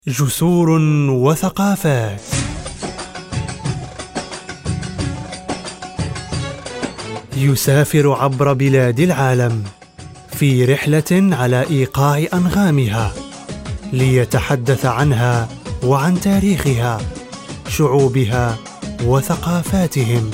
جسور وثقافات. يسافر عبر بلاد العالم في رحلة على إيقاع أنغامها ليتحدث عنها وعن تاريخها، شعوبها وثقافاتهم.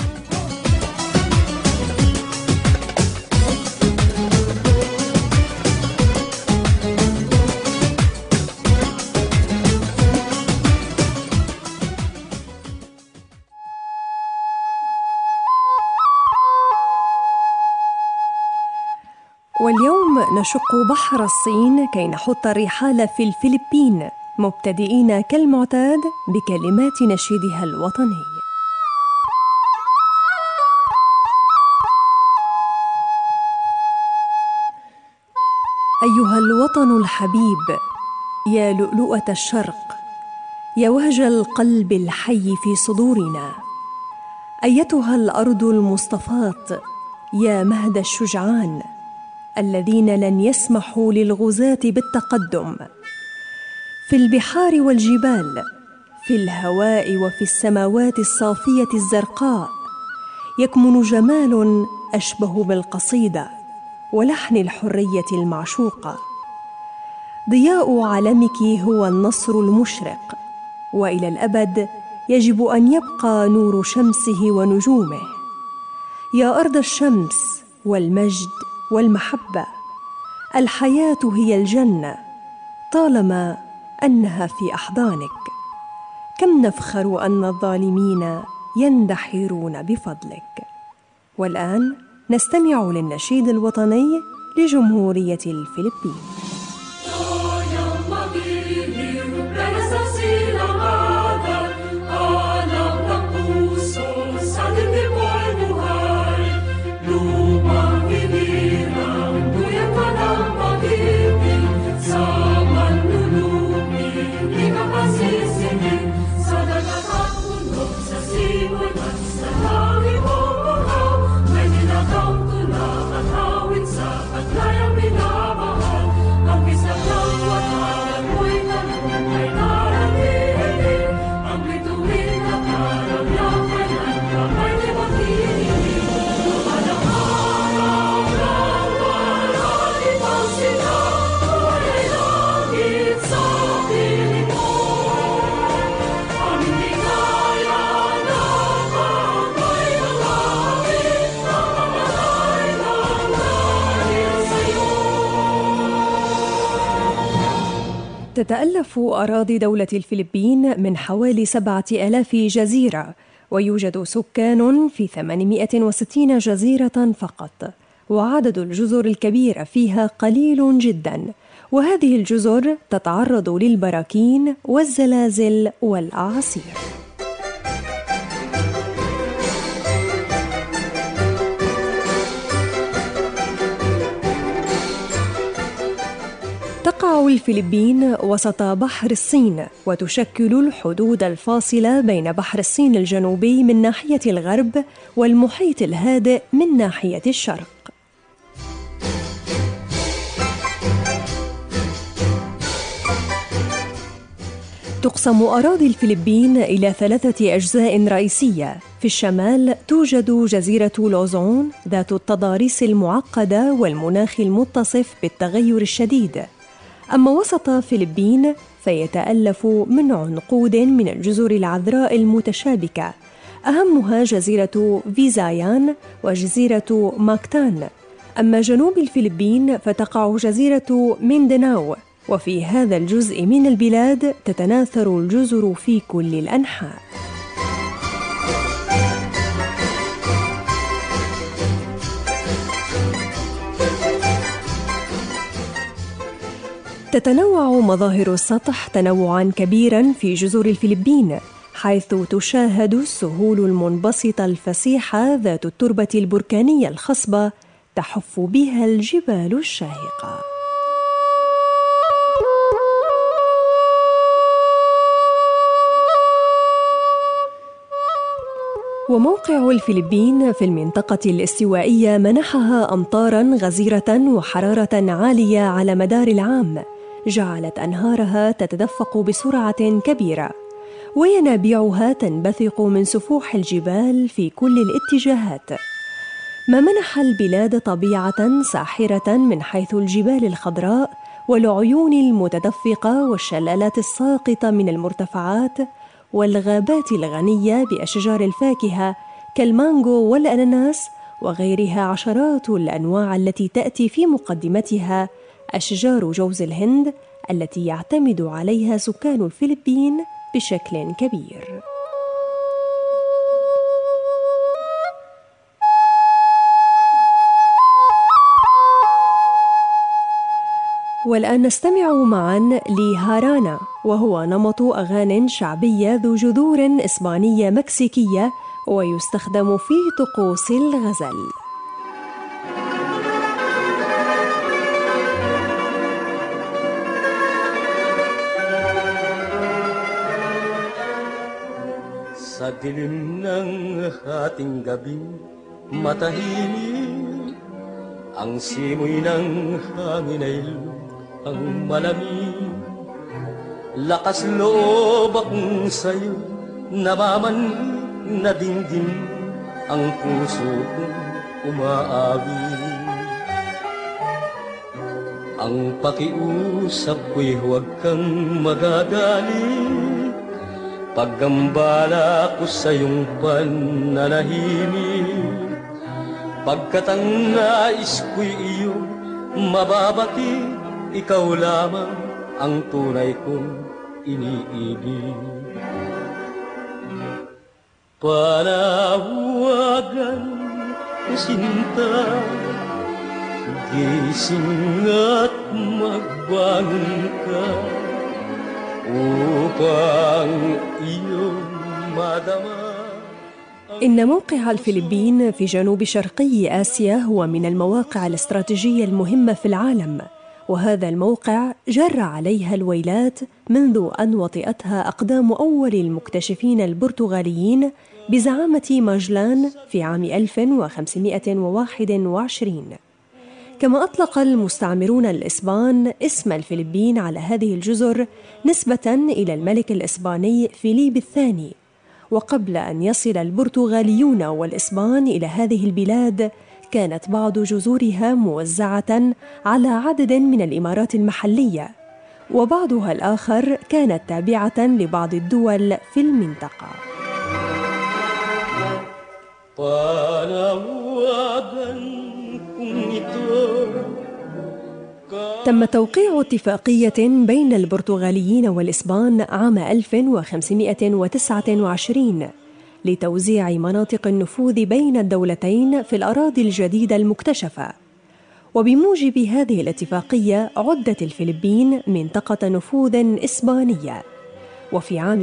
واليوم نشق بحر الصين كي نحط الرحال في الفلبين، مبتدئين كالمعتاد بكلمات نشيدها الوطني. أيها الوطن الحبيب، يا لؤلؤة الشرق، يا وهج القلب الحي في صدورنا، أيتها الأرض المصطفاة، يا مهد الشجعان الذين لن يسمحوا للغزاة بالتقدم. في البحار والجبال، في الهواء وفي السماوات الصافية الزرقاء، يكمن جمال أشبه بالقصيدة ولحن الحرية المعشوقة. ضياء علمك هو النصر المشرق، وإلى الأبد يجب أن يبقى نور شمسه ونجومه. يا أرض الشمس والمجد والمحبة، الحياة هي الجنة طالما أنها في أحضانك. كم نفخر أن الظالمين يندحرون بفضلك. والآن نستمع للنشيد الوطني لجمهورية الفلبين. تتألف أراضي دولة الفلبين من حوالي 7000 جزيرة، ويوجد سكان في 860 جزيرة فقط، وعدد الجزر الكبيرة فيها قليل جدا، وهذه الجزر تتعرض للبراكين والزلازل والأعاصير. تقع الفلبين وسط بحر الصين، وتشكل الحدود الفاصلة بين بحر الصين الجنوبي من ناحية الغرب والمحيط الهادئ من ناحية الشرق. تقسم أراضي الفلبين إلى 3 أجزاء رئيسية. في الشمال توجد جزيرة لوزون ذات التضاريس المعقدة والمناخ المتصف بالتغير الشديد. أما وسط فلبين فيتألف من عنقود من الجزر العذراء المتشابكة، أهمها جزيرة فيزايان وجزيرة ماكتان. أما جنوب الفلبين فتقع جزيرة ميندناو، وفي هذا الجزء من البلاد تتناثر الجزر في كل الأنحاء. تتنوع مظاهر السطح تنوعاً كبيراً في جزر الفلبين، حيث تشاهد السهول المنبسطة الفسيحة ذات التربة البركانية الخصبة تحف بها الجبال الشاهقة. وموقع الفلبين في المنطقة الاستوائية منحها أمطاراً غزيرة وحرارة عالية على مدار العام، جعلت أنهارها تتدفق بسرعة كبيرة، وينابيعها تنبثق من سفوح الجبال في كل الاتجاهات، ما منح البلاد طبيعة ساحرة من حيث الجبال الخضراء والعيون المتدفقة والشلالات الساقطة من المرتفعات والغابات الغنية بأشجار الفاكهة كالمانجو والأناناس وغيرها. عشرات الأنواع التي تأتي في مقدمتها أشجار جوز الهند التي يعتمد عليها سكان الفلبين بشكل كبير. والآن نستمع معاً لهارانا، وهو نمط أغاني شعبية ذو جذور إسبانية مكسيكية ويستخدم في طقوس الغزل. Sa dilim ng ating gabi, matahimik ang simoy ng hangin ay ang malamig. Lakas loob akong sa'yo, namamanhik na dinggin ang puso kong umaawit. Ang pakiusap ko'y huwag kang magagalit, paggambala ko sa iyong pananahimik. Pagkat ang nais ko'y iyong mababati, ikaw lamang ang tunay kong iniibig. Panawagan ko sinta, gising at magbangon ka, upang iyong madama. إن موقع الفلبين في جنوب شرقي آسيا هو من المواقع الاستراتيجية المهمة في العالم، وهذا الموقع جر عليها الويلات منذ أن وطئتها أقدام أول المكتشفين البرتغاليين بزعامة ماجلان في عام 1521. كما أطلق المستعمرون الإسبان اسم الفلبين على هذه الجزر نسبة إلى الملك الإسباني فيليب الثاني. وقبل أن يصل البرتغاليون والإسبان إلى هذه البلاد، كانت بعض جزرها موزعة على عدد من الإمارات المحلية، وبعضها الآخر كانت تابعة لبعض الدول في المنطقة. تم توقيع اتفاقية بين البرتغاليين والإسبان عام 1529 لتوزيع مناطق النفوذ بين الدولتين في الأراضي الجديدة المكتشفة. وبموجب هذه الاتفاقية عدت الفلبين منطقة نفوذ إسبانية. وفي عام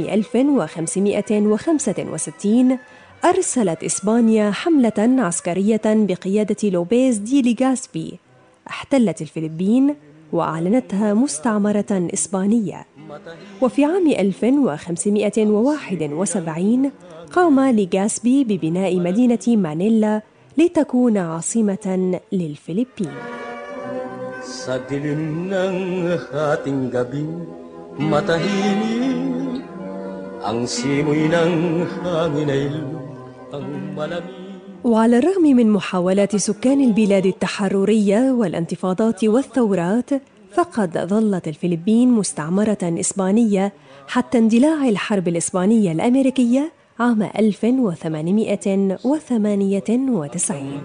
1565 أرسلت إسبانيا حملة عسكرية بقيادة لوبيز دي ليغاسبي، احتلت الفلبين وأعلنتها مستعمرة إسبانية. وفي عام 1571 قام ليغاسبي ببناء مدينة مانيلا لتكون عاصمة للفلبين. Sa dilim ng ating gabi, matahimik ang simoy ng hangin ay ang malamig. وعلى الرغم من محاولات سكان البلاد التحررية والانتفاضات والثورات، فقد ظلت الفلبين مستعمرة إسبانية حتى اندلاع الحرب الإسبانية الأمريكية عام 1898.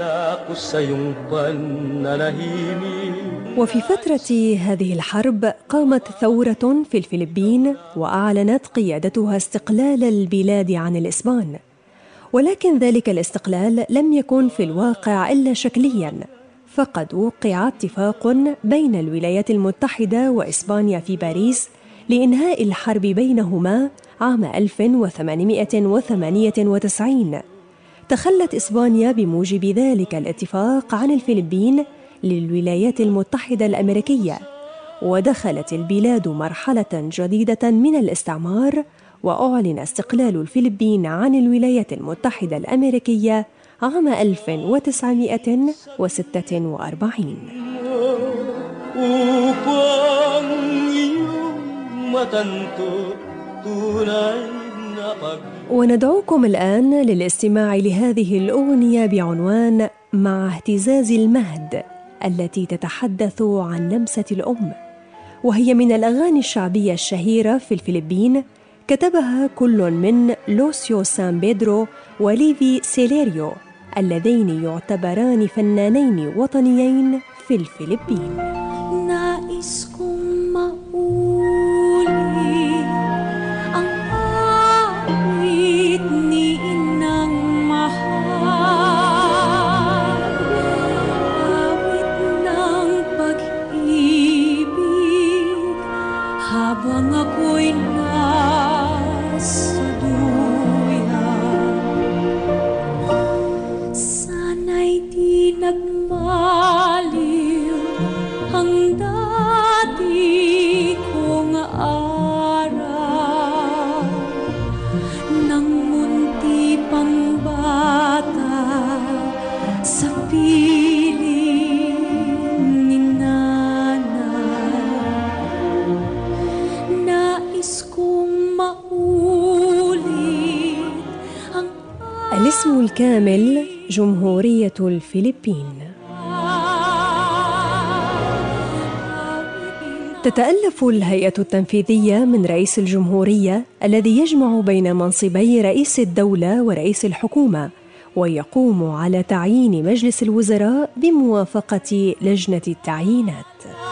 وفي فترة هذه الحرب قامت ثورة في الفلبين وأعلنت قيادتها استقلال البلاد عن الإسبان، ولكن ذلك الاستقلال لم يكن في الواقع إلا شكلياً، فقد وقع اتفاق بين الولايات المتحدة وإسبانيا في باريس لإنهاء الحرب بينهما عام 1898. تخلت إسبانيا بموجب ذلك الاتفاق عن الفلبين للولايات المتحدة الأمريكية، ودخلت البلاد مرحلة جديدة من الاستعمار، وأعلن استقلال الفلبين عن الولايات المتحدة الأمريكية عام 1946. وندعوكم الآن للاستماع لهذه الأغنية بعنوان مع اهتزاز المهد، التي تتحدث عن لمسة الأم، وهي من الأغاني الشعبية الشهيرة في الفلبين، كتبها كل من لوسيو سان بيدرو وليفي سيليريو، اللذين يعتبران فنانين وطنيين في الفلبين. الاسم الكامل جمهورية الفلبين. تتألف الهيئة التنفيذية من رئيس الجمهورية الذي يجمع بين منصبي رئيس الدولة ورئيس الحكومة، ويقوم على تعيين مجلس الوزراء بموافقة لجنة التعيينات.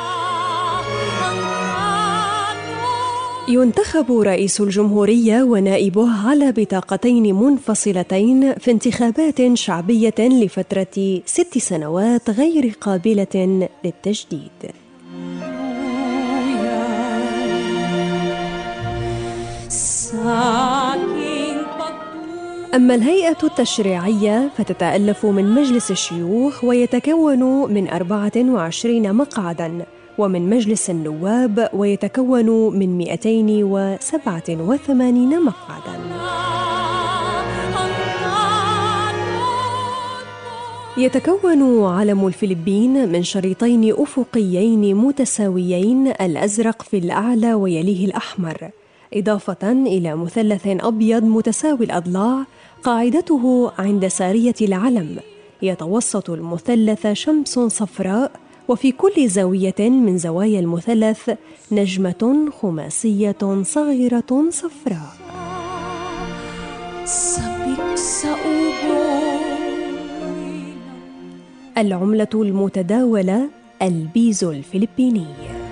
ينتخب رئيس الجمهورية ونائبه على بطاقتين منفصلتين في انتخابات شعبية لفترة 6 سنوات غير قابلة للتجديد. أما الهيئة التشريعية فتتألف من مجلس الشيوخ ويتكون من 24 مقعداً، ومن مجلس النواب ويتكون من 287 مقعداً. يتكون علم الفلبين من شريطين أفقيين متساويين، الأزرق في الأعلى ويليه الأحمر، إضافة إلى مثلث أبيض متساوي الأضلاع قاعدته عند سارية العلم. يتوسط المثلث شمس صفراء، وفي كل زاوية من زوايا المثلث نجمة خماسية صغيرة صفراء. العملة المتداولة البيزو الفلبيني.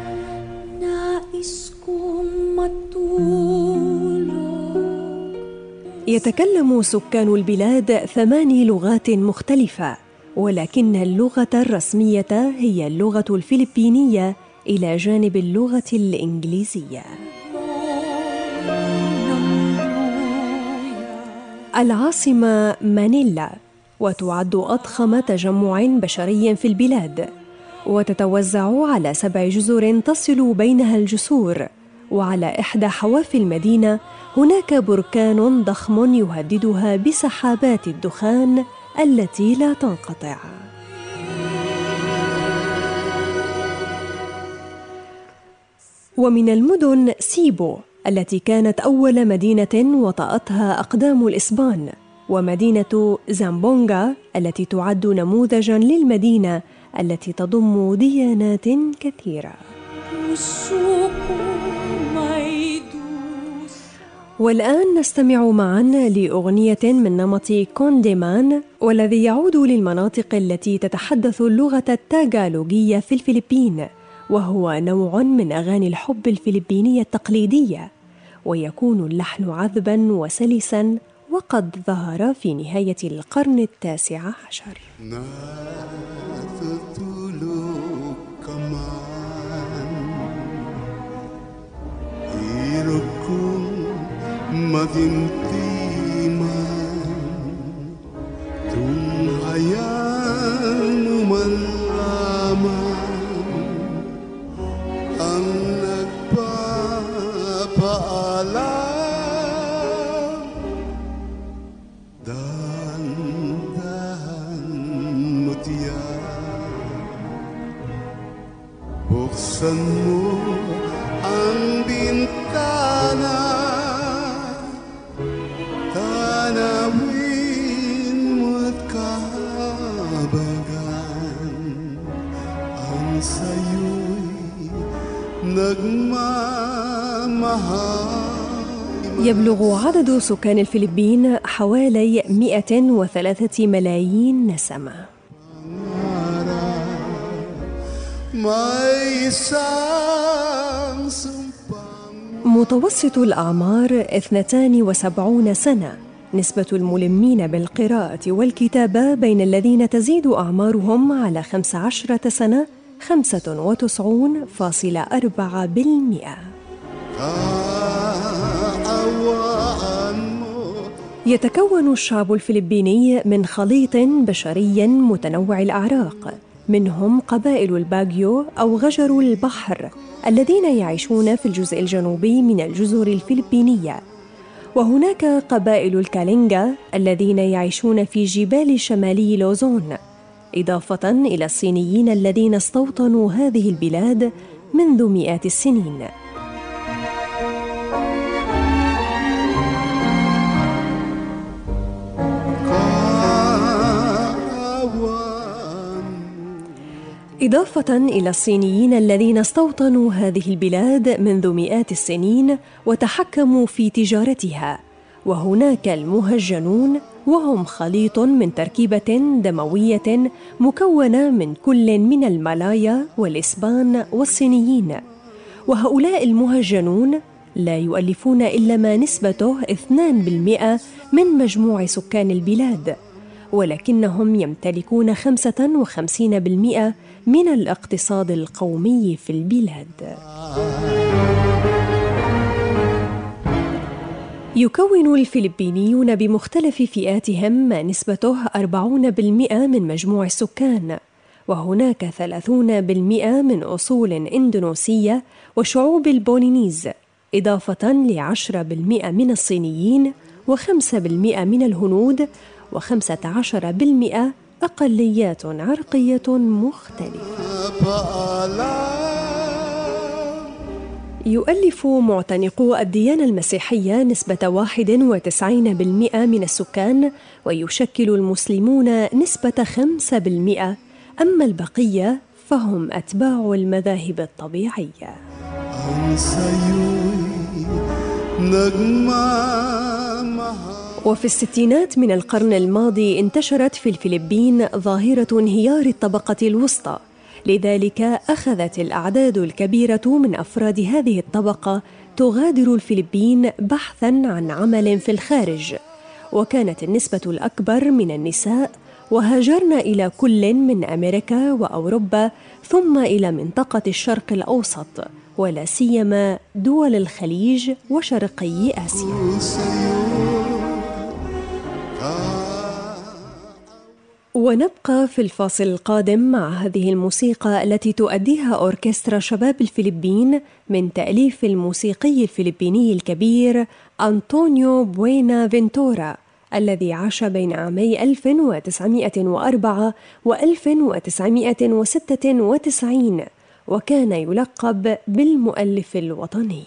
يتكلم سكان البلاد 8 لغات مختلفة، ولكن اللغة الرسمية هي اللغة الفلبينية إلى جانب اللغة الإنجليزية. العاصمة مانيلا، وتعد أضخم تجمع بشري في البلاد، وتتوزع على 7 جزر تصل بينها الجسور. وعلى إحدى حواف المدينة هناك بركان ضخم يهددها بسحابات الدخان التي لا تنقطع. ومن المدن سيبو التي كانت أول مدينة وطأتها أقدام الإسبان، ومدينة زامبونغا التي تعد نموذجاً للمدينة التي تضم ديانات كثيرة. والآن نستمع معاً لأغنية من نمط كونديمان، والذي يعود للمناطق التي تتحدث اللغة التاغالوجية في الفلبين، وهو نوع من أغاني الحب الفلبينية التقليدية، ويكون اللحن عذباً وسلساً، وقد ظهر في نهاية القرن 19. Magintiman tunghayang malaman ang nagpapaalam, dahan-dahan mo tiyan, buksan mo ang bintana. يبلغ عدد سكان الفلبين حوالي 103 ملايين نسمة. متوسط الأعمار 72 سنة. نسبة الملمين بالقراءة والكتابة بين الذين تزيد أعمارهم على 15 سنة 95.4%. يتكون الشعب الفلبيني من خليط بشري متنوع الأعراق، منهم قبائل الباغيو أو غجر البحر الذين يعيشون في الجزء الجنوبي من الجزر الفلبينية، وهناك قبائل الكالينغا الذين يعيشون في جبال شمالي لوزون، إضافة إلى الصينيين الذين استوطنوا هذه البلاد منذ مئات السنين. إضافة إلى الصينيين الذين استوطنوا هذه البلاد منذ مئات السنين وتحكموا في تجارتها، وهناك المهجنون وهم خليط من تركيبة دموية مكونة من كل من الملايا والإسبان والصينيين، وهؤلاء المهجنون لا يؤلفون إلا ما نسبته 2% من مجموع سكان البلاد، ولكنهم يمتلكون 55% من الاقتصاد القومي في البلاد. يكون الفلبينيون بمختلف فئاتهم ما نسبته 40% من مجموع السكان، وهناك 30% من أصول إندونيسية وشعوب البولينيز، إضافة ل10% من الصينيين و5% من الهنود و15% أقليات عرقية مختلفة. يؤلف معتنقو الديانة المسيحية نسبة 91% من السكان، ويشكل المسلمون نسبة 5%، أما البقية فهم أتباع المذاهب الطبيعية. وفي الستينات من القرن الماضي انتشرت في الفلبين ظاهرة انهيار الطبقة الوسطى، لذلك أخذت الأعداد الكبيرة من أفراد هذه الطبقة تغادر الفلبين بحثاً عن عمل في الخارج، وكانت النسبة الأكبر من النساء، وهاجرن إلى كل من أمريكا وأوروبا ثم إلى منطقة الشرق الأوسط، ولا سيما دول الخليج وشرقي آسيا. ونبقى في الفاصل القادم مع هذه الموسيقى التي تؤديها أوركسترا شباب الفلبين من تأليف الموسيقي الفلبيني الكبير أنطونيو بوينا فينتورا، الذي عاش بين عامي 1904 و1996، وكان يلقب بالمؤلف الوطني.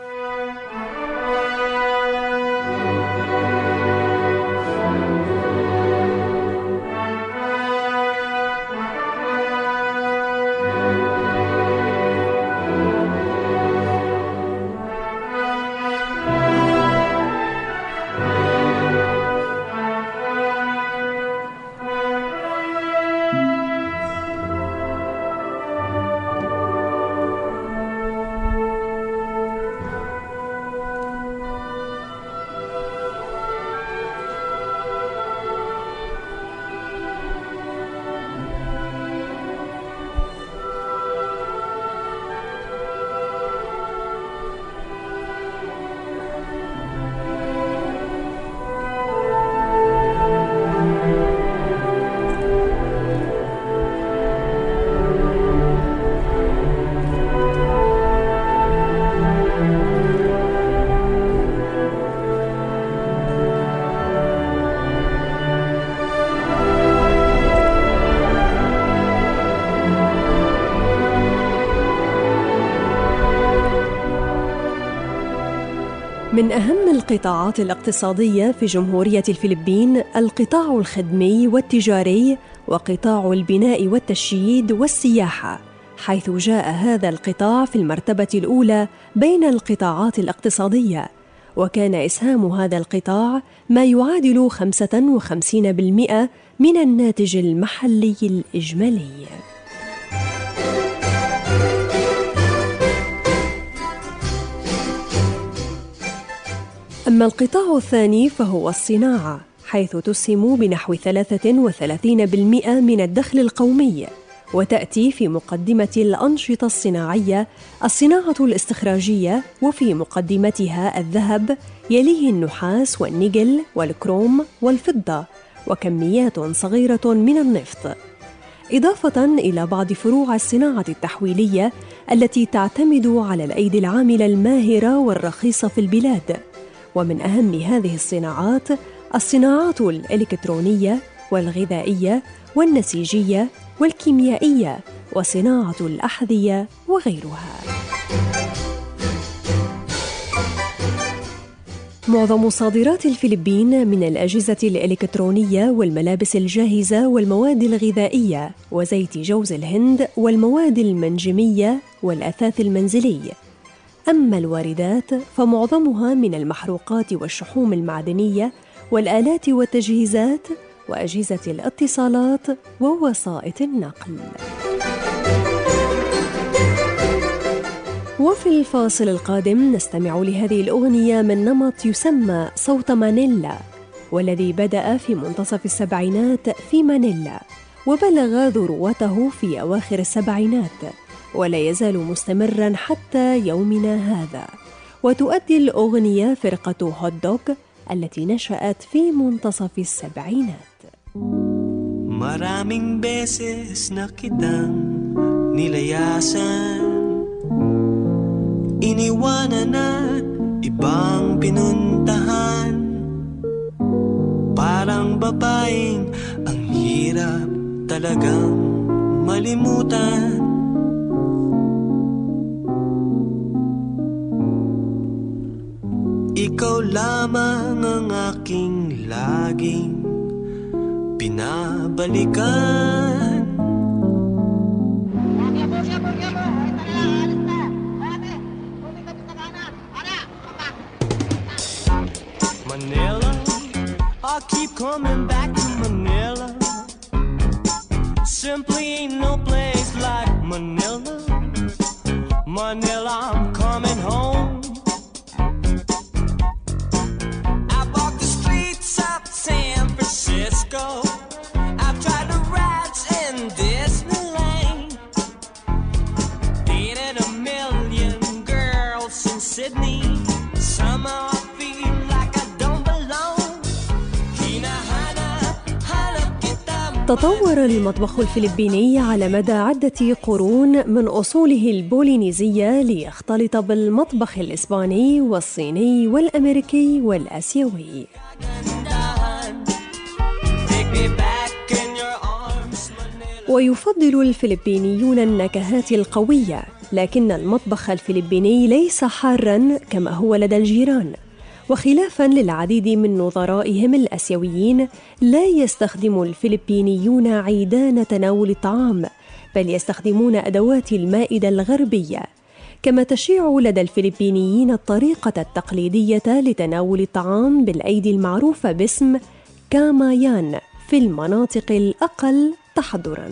من أهم القطاعات الاقتصادية في جمهورية الفلبين القطاع الخدمي والتجاري، وقطاع البناء والتشييد والسياحة، حيث جاء هذا القطاع في المرتبة الأولى بين القطاعات الاقتصادية، وكان إسهام هذا القطاع ما يعادل 55% من الناتج المحلي الإجمالي. أما القطاع الثاني فهو الصناعة، حيث تسهم بنحو 33% من الدخل القومي، وتأتي في مقدمة الأنشطة الصناعية الصناعة الاستخراجية، وفي مقدمتها الذهب، يليه النحاس والنيكل والكروم والفضة، وكميات صغيرة من النفط، إضافة إلى بعض فروع الصناعة التحويلية التي تعتمد على الأيدي العاملة الماهرة والرخيصة في البلاد. ومن أهم هذه الصناعات الإلكترونية والغذائية والنسيجية والكيميائية وصناعة الأحذية وغيرها. معظم صادرات الفلبين من الأجهزة الإلكترونية والملابس الجاهزة والمواد الغذائية وزيت جوز الهند والمواد المنجمية والأثاث المنزلي. أما الواردات فمعظمها من المحروقات والشحوم المعدنية والآلات والتجهيزات وأجهزة الاتصالات ووسائط النقل. وفي الفاصل القادم نستمع لهذه الأغنية من نمط يسمى صوت مانيلا، والذي بدأ في منتصف السبعينات في مانيلا وبلغ ذروته في أواخر السبعينات، ولا يزال مستمراً حتى يومنا هذا. وتؤدي الأغنية فرقة هوت دوغ التي نشأت في منتصف السبعينات. Maraming beses na kitang nilayasan, iniwanan at ibang pinuntahan. Parang babaeng ang hirap talagang malimutan. Ikaw lamang ang aking laging pinabalikan. Manila, I keep coming back to Manila. Simply ain't no place like Manila. Manila, I'm coming home. I've tried the rides in Disneyland, dated a million girls in Sydney. Somehow I feel like I don't belong. تطور المطبخ الفلبيني على مدى عدة قرون من أصوله البولينيزية ليختلط بالمطبخ الإسباني والصيني والأمريكي والآسيوي. ويفضل الفلبينيون النكهات القوية، لكن المطبخ الفلبيني ليس حاراً كما هو لدى الجيران. وخلافاً للعديد من نظرائهم الآسيويين، لا يستخدم الفلبينيون عيدان تناول الطعام، بل يستخدمون أدوات المائدة الغربية. كما تشيع لدى الفلبينيين الطريقة التقليدية لتناول الطعام بالأيدي المعروفة باسم كامايان في المناطق الأقل تحضراً.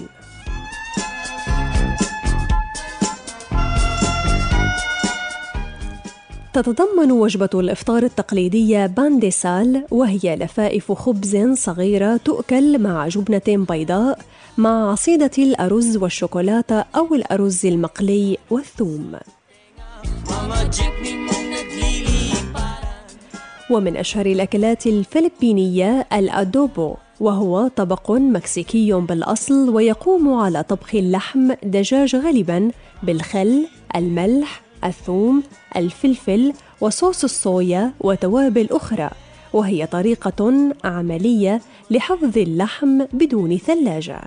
تتضمن وجبة الإفطار التقليدية بانديسال، وهي لفائف خبز صغيرة تؤكل مع جبنة بيضاء مع عصيدة الأرز والشوكولاتة أو الأرز المقلي والثوم. ومن أشهر الأكلات الفلبينية الأدوبو، وهو طبق مكسيكي بالأصل ويقوم على طبخ اللحم دجاج غالباً بالخل، الملح، الثوم، الفلفل وصوص الصويا وتوابل أخرى، وهي طريقة عملية لحفظ اللحم بدون ثلاجة.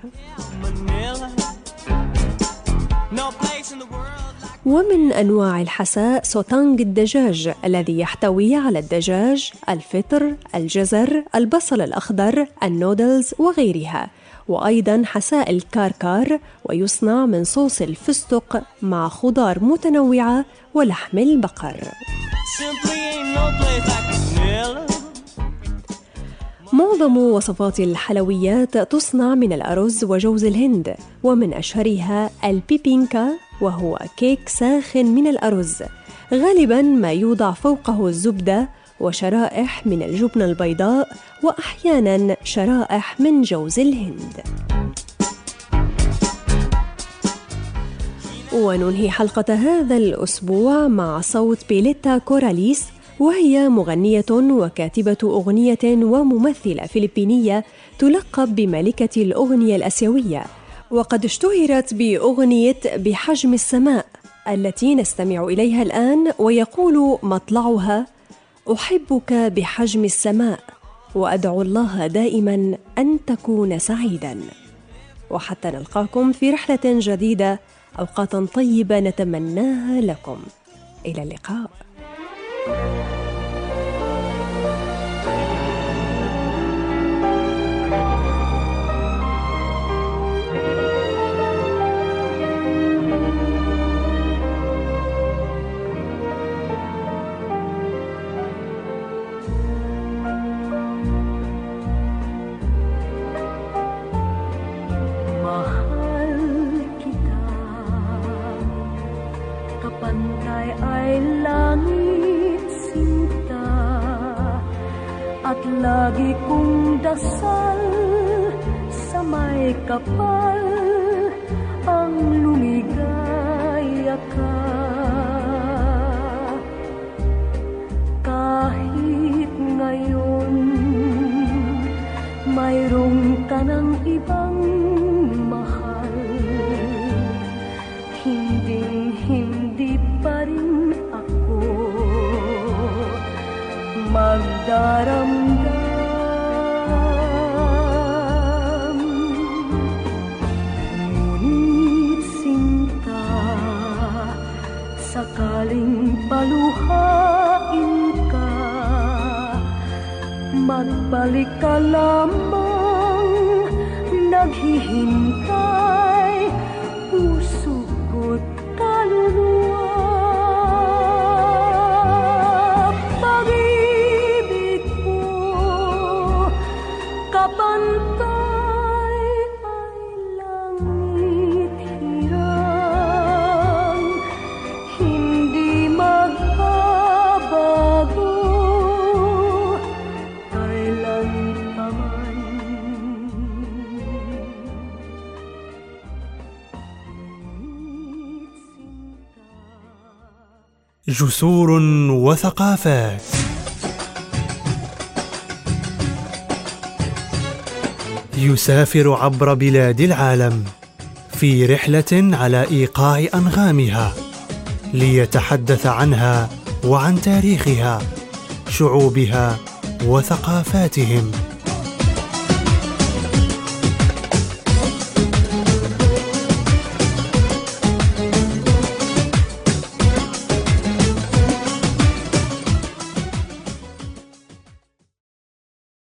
ومن أنواع الحساء سوتانغ الدجاج الذي يحتوي على الدجاج، الفطر، الجزر، البصل الأخضر، النودلز وغيرها، وأيضا حساء الكركر، ويصنع من صوص الفستق مع خضار متنوعة ولحم البقر. معظم وصفات الحلويات تصنع من الأرز وجوز الهند، ومن أشهرها البيبينكا، وهو كيك ساخن من الأرز غالباً ما يوضع فوقه الزبدة وشرائح من الجبنة البيضاء، وأحياناً شرائح من جوز الهند. وننهي حلقة هذا الأسبوع مع صوت بيليتا كوراليس، وهي مغنية وكاتبة أغنية وممثلة فلبينية تلقب بملكة الأغنية الآسيوية، وقد اشتهرت بأغنية بحجم السماء التي نستمع إليها الآن، ويقول مطلعها: أحبك بحجم السماء وأدعو الله دائما أن تكون سعيدا. وحتى نلقاكم في رحلة جديدة، أوقاتا طيبة نتمناها لكم. إلى اللقاء. Pantai ay langit sinta, at lagi kong dasal sa may kapal ang lumigaya ka. Kahit ngayon mayroong ka ng ibang mahal, hindi pa rin ako magdaramdam. Ngunit sinta, sakaling paluhain ka, magbalik ka lamang, naghihintay puso ko't kaluluwa. Pag-ibig ko kapantay ay langit hirang, hindi magbabago kailanpaman. جسور وثقافات. يسافر عبر بلاد العالم في رحلة على إيقاع أنغامها ليتحدث عنها وعن تاريخها، شعوبها وثقافاتهم.